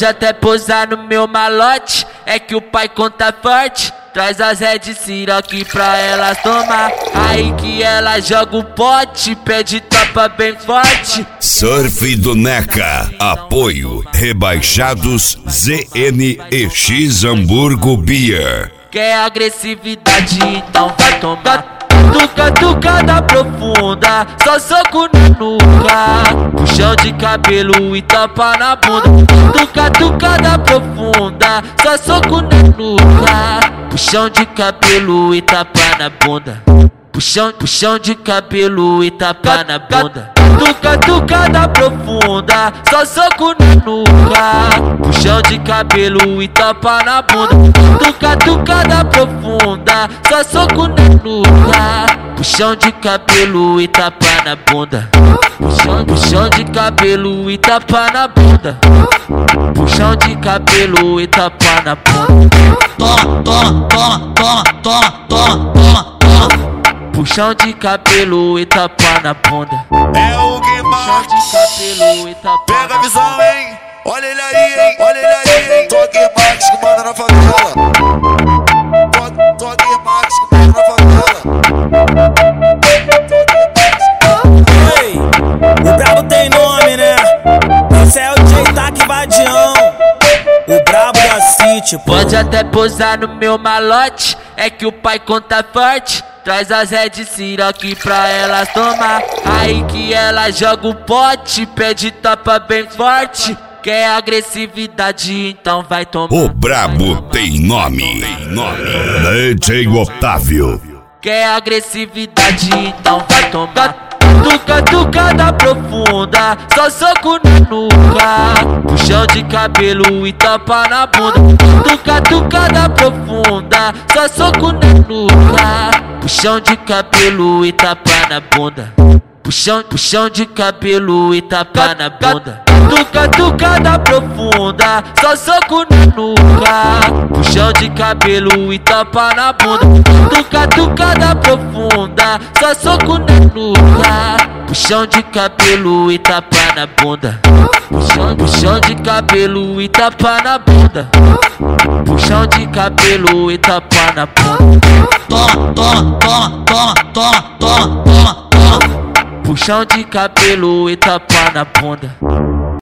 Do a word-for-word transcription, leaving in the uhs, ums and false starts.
Pode até posar no meu malote, é que o pai conta forte. Traz as Red Siroc pra elas tomar. Aí que ela joga o pote, pede topa bem forte. Surf do Neca, apoio Rebaixados Z N E X Hamburgo Beer. Quer agressividade, então vai tomar. Tuca, tucada profunda, só soco na nuca, puxão de cabelo e tapa na bunda. Tuca, tucada profunda, só soco na nuca, puxão de cabelo e tapa na bunda. Puxão, puxão de cabelo e tapa na bunda. Tuca, tucada profunda, só soco na nuca, puxão de cabelo e tapa na bunda. Tuca, tucada profunda, só soco na nuca, puxão de cabelo e tapa na bunda. Puxão, puxão de cabelo e tapa na bunda. Puxão de cabelo e tapa na bunda. Toma, toma, toma, toma, toma, toma, toma, toma. Puxão de cabelo e tapa na bunda. É o Puxão de Guimarães. cabelo e tapa Pega na a visão, hein? Olha ele aí, hein? Olha ele aí, hein? Tô Guimarães que manda na favela. Tô, tô Guimarães que manda na favela. Ei, o brabo tem nome, né? Esse é o J-Tac Vadião, o brabo da City, pô. Pode até posar no meu malote, é que o pai conta forte. Traz as Red Siroc pra elas tomar. Aí que ela joga o pote, pede topa bem forte. Quer agressividade, então vai tomar. O brabo tem nome, tem nome. D J Otávio. Quer agressividade, então vai tomar. Tuca, tucada profunda, só soco na nuca, puxão de cabelo e tapa na bunda. Tuca, tucada profunda, só soco na nuca, puxão de cabelo e tapa na bunda. Puxão, puxão de cabelo e tapa na bunda. Tuca, tucada profunda, só soco na nuca, puxão de cabelo e tapa na bunda. Tuca, tucada profunda, só soco na nuca, puxão de cabelo e tapa na bunda. Puxão, puxão de cabelo e tapa na bunda. Puxão de cabelo e tapa na bunda. Toma, toma, toma, toma, toma, toma, toma, toma. Puxão de cabelo e tapa na bunda.